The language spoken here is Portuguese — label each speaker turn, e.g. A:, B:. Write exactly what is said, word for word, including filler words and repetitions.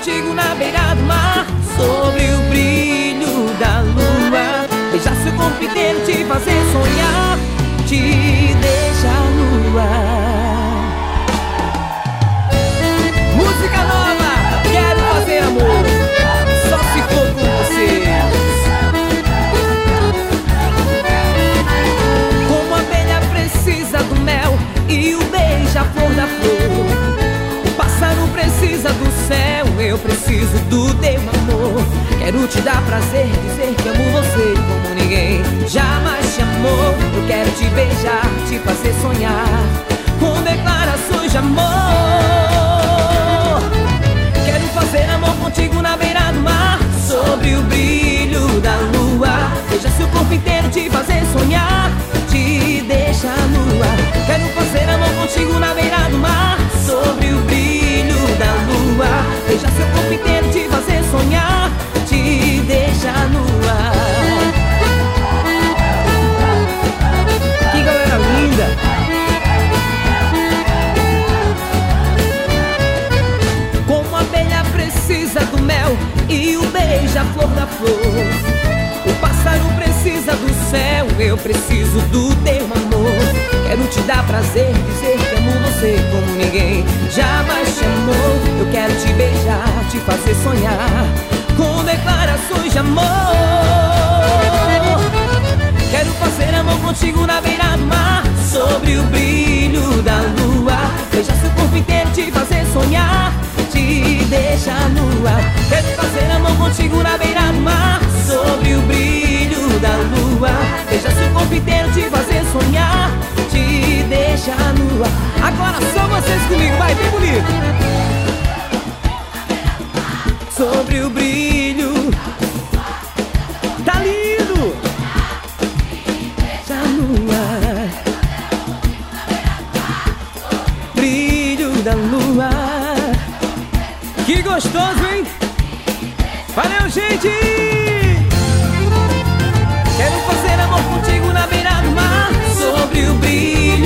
A: contigo na beira do mar, sobre o brilho da lua. Beijar seu corpo inteiro, te fazer sonhar, te deixar no ar. Música nova, quero fazer amor, só se for com você. Como a abelha precisa do mel e o beija-flor da flor, o pássaro precisa do céu, eu preciso do teu amor. Quero te dar prazer, dizer que amo você como ninguém jamais te amou. Eu quero te beijar, te fazer sonhar com declarações de amor. Quero fazer amor contigo na beira do mar, sobre o brilho da lua. Beijar seu corpo inteiro, te fazer sonhar, te deixar no ar. Quero fazer amor contigo na beira do mar, sobre o brilho da lua. Beijar seu corpo inteiro, te fazer sonhar, te deixar no ar. Que galera linda! Como a abelha precisa do mel e o beija-flor da flor, o pássaro precisa do céu, eu preciso do teu amor. Quero te dar prazer, dizer que amo você como ninguém jamais te amou. Eu quero te beijar, te fazer sonhar com declarações de amor. Quero fazer amor contigo na beira do mar, sobre o brilho da lua. Beijar seu corpo inteiro, te fazer sonhar, te deixar no ar. Quero fazer amor contigo na beira do mar, sobre o brilho da lua. Beijar seu corpo inteiro, te fazer sonhar, te deixar no ar. Agora só vocês comigo, vai, bem bonito. Sobre o brilho, tá lindo, já no ar. Brilho da lua, que gostoso, hein? Valeu, gente! Quero fazer amor contigo na beira do mar, sobre o brilho